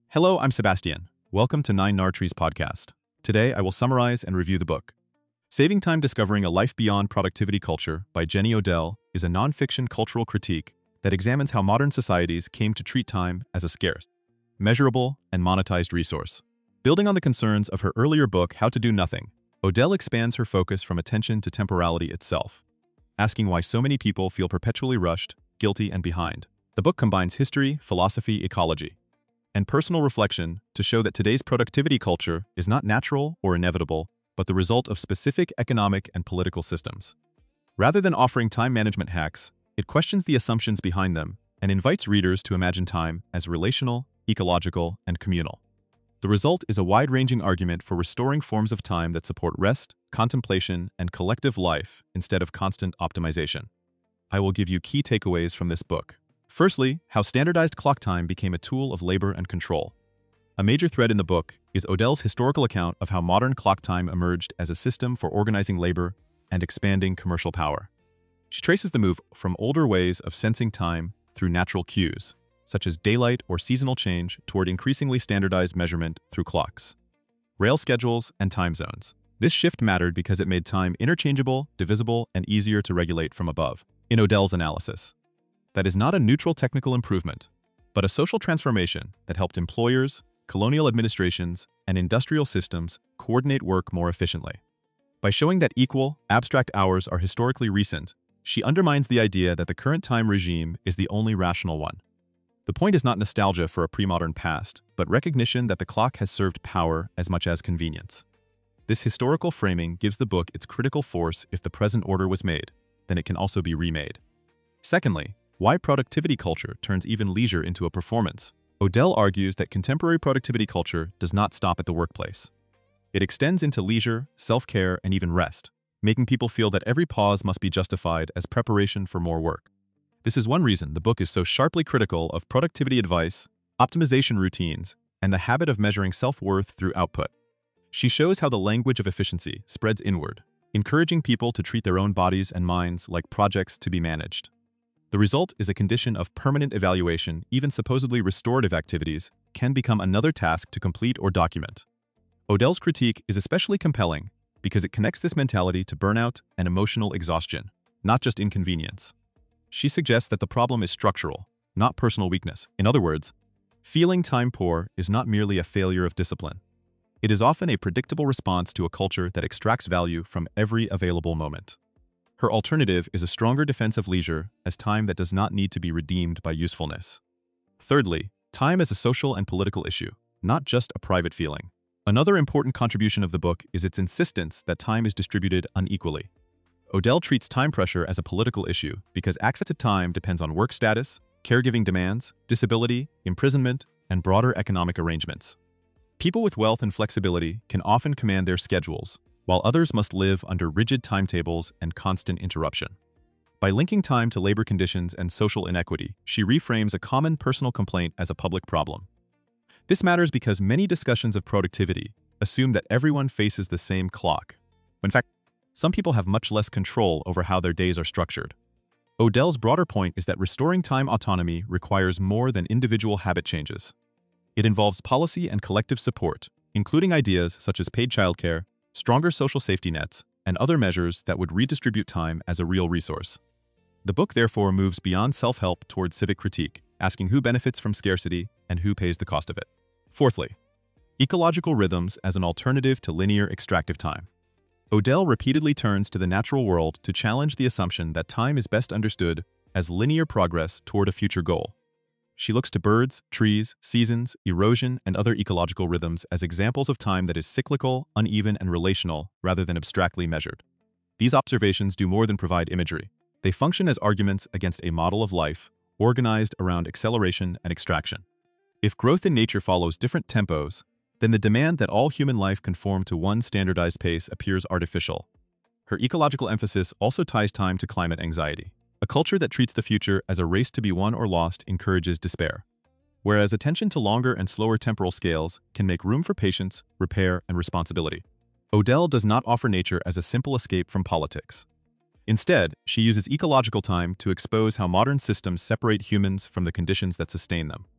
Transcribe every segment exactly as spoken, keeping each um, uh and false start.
Hello, I'm Sebastian. Welcome to Nine Nartrees podcast. Today, I will summarize and review the book. Saving Time Discovering a Life Beyond Productivity Culture by Jenny Odell is a nonfiction cultural critique that examines how modern societies came to treat time as a scarce, measurable, and monetized resource. Building on the concerns of her earlier book, How to Do Nothing, Odell expands her focus from attention to temporality itself, asking why so many people feel perpetually rushed, guilty, and behind. The book combines history, philosophy, ecology, and personal reflection to show that today's productivity culture is not natural or inevitable, but the result of specific economic and political systems. Rather than offering time management hacks, it questions the assumptions behind them and invites readers to imagine time as relational, ecological, and communal. The result is a wide-ranging argument for restoring forms of time that support rest, contemplation, and collective life instead of constant optimization. I will give you key takeaways from this book. Firstly, how standardized clock time became a tool of labor and control. A major thread in the book is Odell's historical account of how modern clock time emerged as a system for organizing labor and expanding commercial power. She traces the move from older ways of sensing time through natural cues, such as daylight or seasonal change, toward increasingly standardized measurement through clocks, rail schedules, and time zones. This shift mattered because it made time interchangeable, divisible, and easier to regulate from above. In Odell's analysis, that is not a neutral technical improvement, but a social transformation that helped employers, colonial administrations, and industrial systems coordinate work more efficiently. By showing that equal, abstract hours are historically recent, she undermines the idea that the current time regime is the only rational one. The point is not nostalgia for a pre-modern past, but recognition that the clock has served power as much as convenience. This historical framing gives the book its critical force. If the present order was made, then it can also be remade. Secondly, why productivity culture turns even leisure into a performance. Odell argues that contemporary productivity culture does not stop at the workplace. It extends into leisure, self-care, and even rest, making people feel that every pause must be justified as preparation for more work. This is one reason the book is so sharply critical of productivity advice, optimization routines, and the habit of measuring self-worth through output. She shows how the language of efficiency spreads inward, encouraging people to treat their own bodies and minds like projects to be managed. The result is a condition of permanent evaluation. Even supposedly restorative activities can become another task to complete or document. Odell's critique is especially compelling because it connects this mentality to burnout and emotional exhaustion, not just inconvenience. She suggests that the problem is structural, not personal weakness. In other words, feeling time poor is not merely a failure of discipline. It is often a predictable response to a culture that extracts value from every available moment. Her alternative is a stronger defense of leisure as time that does not need to be redeemed by usefulness. Thirdly, time as a social and political issue, not just a private feeling. Another important contribution of the book is its insistence that time is distributed unequally. Odell treats time pressure as a political issue because access to time depends on work status, caregiving demands, disability, imprisonment, and broader economic arrangements. People with wealth and flexibility can often command their schedules, while others must live under rigid timetables and constant interruption. By linking time to labor conditions and social inequity, she reframes a common personal complaint as a public problem. This matters because many discussions of productivity assume that everyone faces the same clock, when in fact, some people have much less control over how their days are structured. Odell's broader point is that restoring time autonomy requires more than individual habit changes. It involves policy and collective support, including ideas such as paid childcare, stronger social safety nets, and other measures that would redistribute time as a real resource. The book therefore moves beyond self-help towards civic critique, asking who benefits from scarcity and who pays the cost of it. Fourthly, ecological rhythms as an alternative to linear extractive time. Odell repeatedly turns to the natural world to challenge the assumption that time is best understood as linear progress toward a future goal. She looks to birds, trees, seasons, erosion, and other ecological rhythms as examples of time that is cyclical, uneven, and relational rather than abstractly measured. These observations do more than provide imagery. They function as arguments against a model of life organized around acceleration and extraction. If growth in nature follows different tempos, then the demand that all human life conform to one standardized pace appears artificial. Her ecological emphasis also ties time to climate anxiety. A culture that treats the future as a race to be won or lost encourages despair, whereas attention to longer and slower temporal scales can make room for patience, repair, and responsibility. Odell does not offer nature as a simple escape from politics. Instead, she uses ecological time to expose how modern systems separate humans from the conditions that sustain them.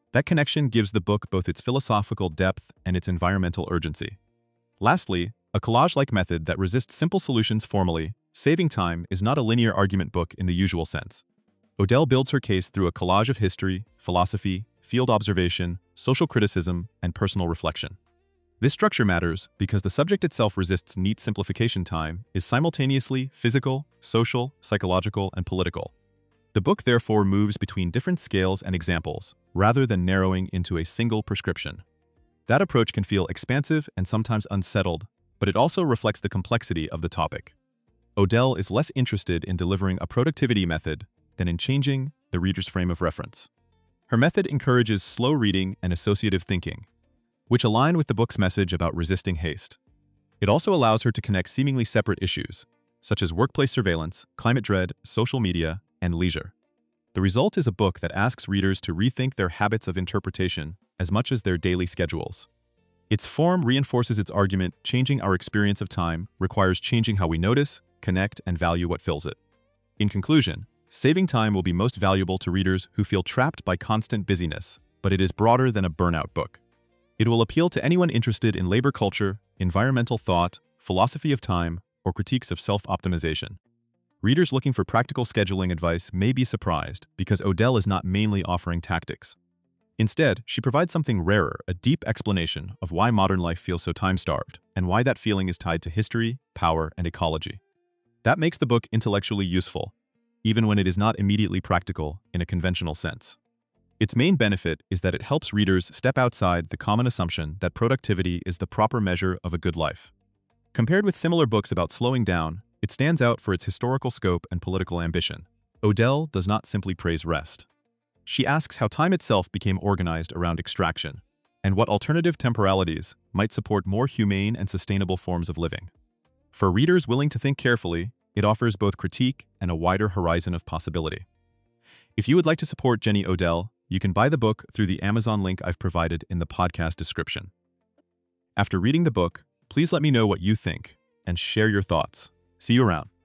That connection gives the book both its philosophical depth and its environmental urgency. Lastly, a collage-like method that resists simple solutions formally, Saving Time is not a linear argument book in the usual sense. Odell builds her case through a collage of history, philosophy, field observation, social criticism, and personal reflection. This structure matters because the subject itself resists neat simplification. Time is simultaneously physical, social, psychological, and political. The book therefore moves between different scales and examples, rather than narrowing into a single prescription. That approach can feel expansive and sometimes unsettled, but it also reflects the complexity of the topic. Odell is less interested in delivering a productivity method than in changing the reader's frame of reference. Her method encourages slow reading and associative thinking, which align with the book's message about resisting haste. It also allows her to connect seemingly separate issues, such as workplace surveillance, climate dread, social media, and leisure. The result is a book that asks readers to rethink their habits of interpretation as much as their daily schedules. Its form reinforces its argument: changing our experience of time requires changing how we notice, connect, and value what fills it. In conclusion, Saving Time will be most valuable to readers who feel trapped by constant busyness, but it is broader than a burnout book. It will appeal to anyone interested in labor culture, environmental thought, philosophy of time, or critiques of self-optimization. Readers looking for practical scheduling advice may be surprised because Odell is not mainly offering tactics. Instead, she provides something rarer, a deep explanation of why modern life feels so time-starved and why that feeling is tied to history, power, and ecology. That makes the book intellectually useful, even when it is not immediately practical in a conventional sense. Its main benefit is that it helps readers step outside the common assumption that productivity is the proper measure of a good life. Compared with similar books about slowing down, it stands out for its historical scope and political ambition. Odell does not simply praise rest. She asks how time itself became organized around extraction, and what alternative temporalities might support more humane and sustainable forms of living. For readers willing to think carefully, it offers both critique and a wider horizon of possibility. If you would like to support Jenny Odell, you can buy the book through the Amazon link I've provided in the podcast description. After reading the book, please let me know what you think and share your thoughts. See you around.